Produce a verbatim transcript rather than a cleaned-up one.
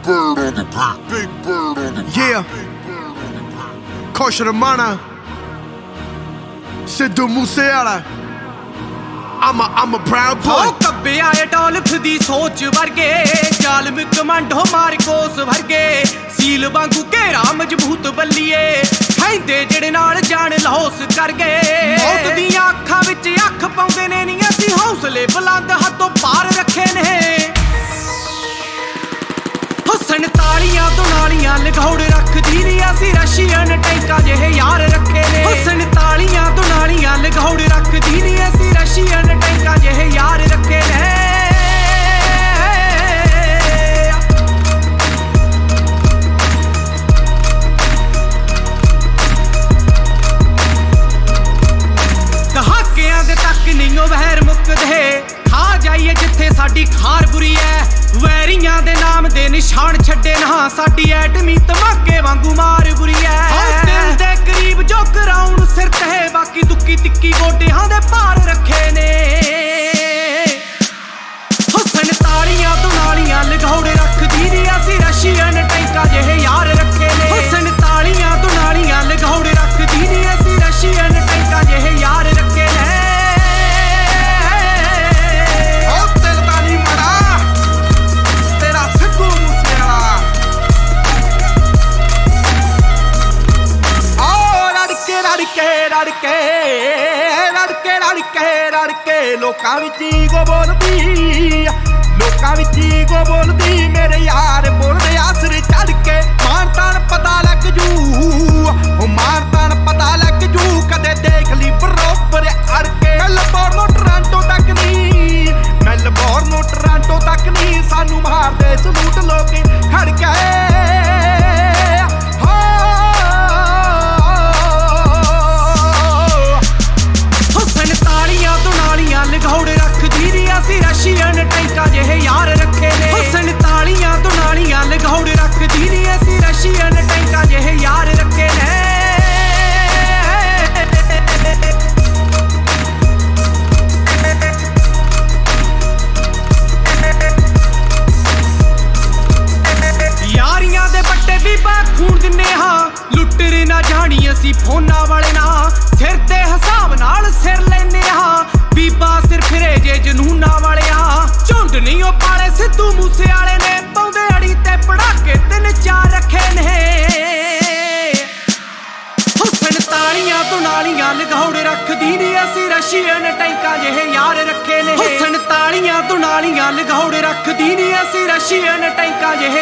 bird on the beat. Big bird on the beat. Yeah. Kosher Ramana. Sidhu Moosewala. I'm a, I'm a proud boy. हो कब्बे आए Dolph दी सोच वर्गे जालम commando Markhors वर्गे seal वांगू घेरा मजबूत बल्लीए खैंदे जेड़े नाल जान लहोस कर गए मौत दियां अखां विच अख पाउंदे ने नी असीं हौसले बुलंद हथों पार रखे ने हुसन तालियां तो नालियां लगौड़ रखदी नी असीं रशियन टैंकां जिहे यार रखे ने हुसन तालियां तो नालियां लगौड़ रखदी नी असीं रशियन टैंकां जिहे यार रखे ने दहाकियां दे तक नहीं ओ वैर मुकदे खा जाइए जिथे साडी खार बुरी है वैरियां दे नाम दे निशान छड्डे ना साडी एटमी धमाके वांगू मार बुरी है दिल दे करीब जो कराउन सिर ते बाकी दुक्की तिक्की गोटियां दे पार रखे ने हुसन तालियां तो नालियां लगौड़ रखदी नी असीं रशियन टैंकां जिहे यार रखे ने हुसन तालियां तो नालियां लगौड़ रखदी नी असीं रशियन टैंकां जिहे यार रखे ने रड़के रड़के रड़के रड़के लोकां विच ईगो बोलदी लोकां विच ईगो बोलदी मेरे यार बोलदे आसर चढ़ के मान तान पता लग जू ओ मान तान पता लग जू कदे देख ली बरोबर अड़ के मेलबोर्न टोरंटो तक नहीं मेलबोर्न टोरंटो तक नहीं सानू मार दे सलूट लोग खड़ के लगौड़ रखदी नी असीं रशियन टैंकां जिहे यार रखे ने हुसन तालियां तो नालियां लगौड़ रखदी नी असीं रशियन टैंकां जिहे यार रखे ने यारियां दे बट्टे बीबा खून दिन्ने हां लुट्टर ना जानी असीं फोना वाले ना सिर दे हिसाब नाल सिर लैने हां बीबा सिर फिरे जे जनूना वाले झुंड नहीं ओ पाले सिद्धू मूसेवाले ने पाउंदे अड़ी ते पड़ाके तिन चार रखे ने हुसन तालियां तो नालियां लगौड़ रखदी नी असीं रशियन टैंकां जिहे यार रखे ने हुसन तालियां तो नालियां लगौड़ रखदी नी असीं रशियन टैंकां जिहे